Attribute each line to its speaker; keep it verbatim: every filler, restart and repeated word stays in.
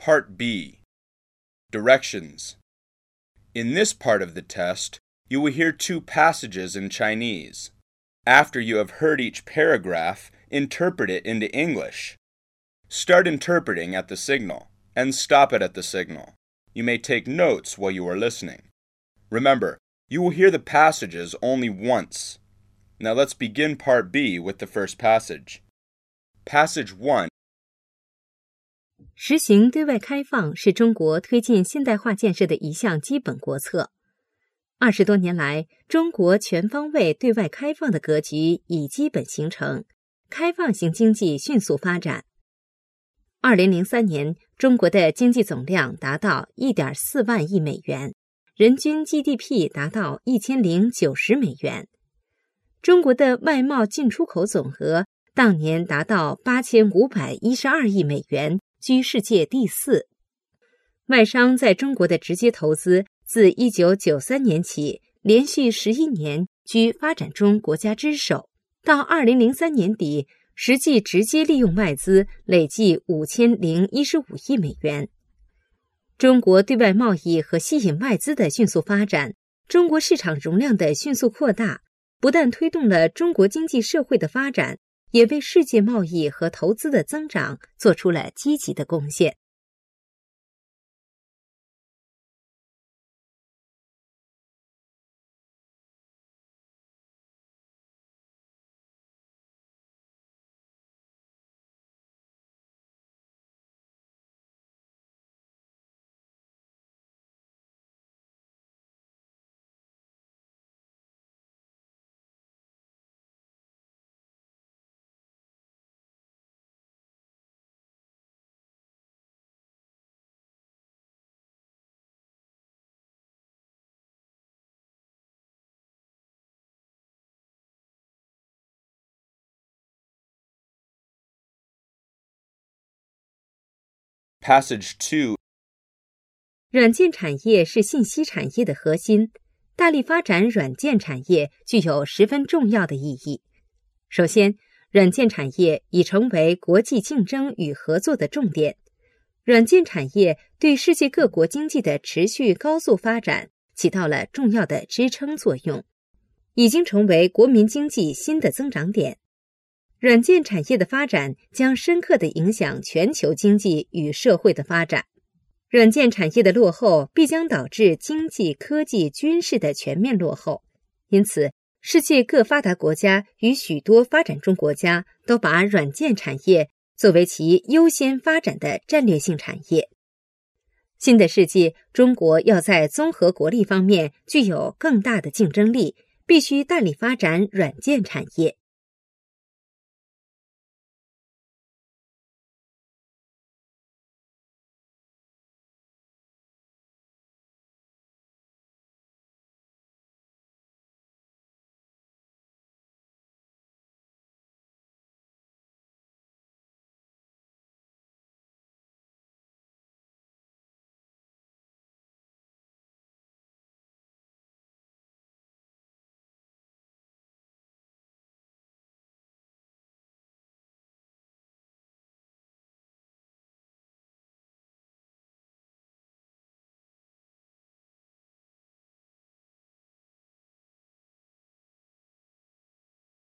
Speaker 1: Part B, Directions. In this part of the test, you will hear two passages in Chinese. After you have heard each paragraph, interpret it into English. Start interpreting at the signal, and stop it at the signal. You may take notes while you are listening. Remember, you will hear the passages only once. Now let's begin Part B with the first passage. Passage one.
Speaker 2: 实行对外开放是中国推进现代化建设的一项基本国策。二十多年来，中国全方位对外开放的格局已基本形成，开放型经济迅速发展。二零零三年，中国的经济总量达到 一点四万亿美元，人均 G D P 达到一千零九十美元。中国的外贸进出口总额当年达到八千五百一十二亿美元，居世界第四。外商在中国的直接投资自一九九三年起，连续十一年居发展中国家之首。到二零零三年底，实际直接利用外资累计五千零一十五亿美元。中国对外贸易和吸引外资的迅速发展，中国市场容量的迅速扩大，不但推动了中国经济社会的发展，也为世界贸易和投资的增长做出了积极的贡献。
Speaker 1: Passage two.
Speaker 2: 软件产业是信息产业的核心，大力发展软件产业具有十分重要的意义。首先，软件产业已成为国际竞争与合作的重点。软件产业对世界各国经济的持续高速发展起到了重要的支撑作用，已经成为国民经济新的增长点。软件产业的发展将深刻地影响全球经济与社会的发展。软件产业的落后必将导致经济、科技、军事的全面落后。因此，世界各发达国家与许多发展中国家都把软件产业作为其优先发展的战略性产业。新的世纪，中国要在综合国力方面具有更大的竞争力，必须大力发展软件产业。